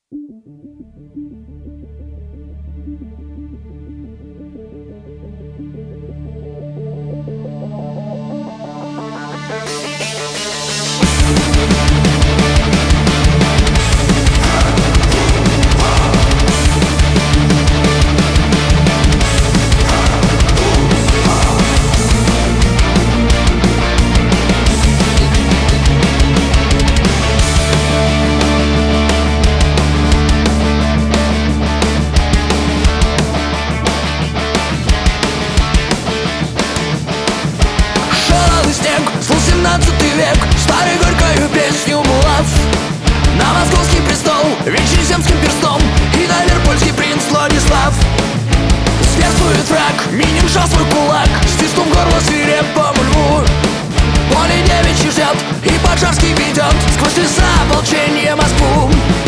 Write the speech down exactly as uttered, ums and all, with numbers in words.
семнадцатый век, старый горькою песню булав. На московский престол венчали земским перстом, и на Ливерпульский принц Владислав. Зверствует враг, миним жал свой кулак, стиснув горло свирепому льву. Поле девичий ждет, и Поджарский ведет сквозь леса ополчение Москву.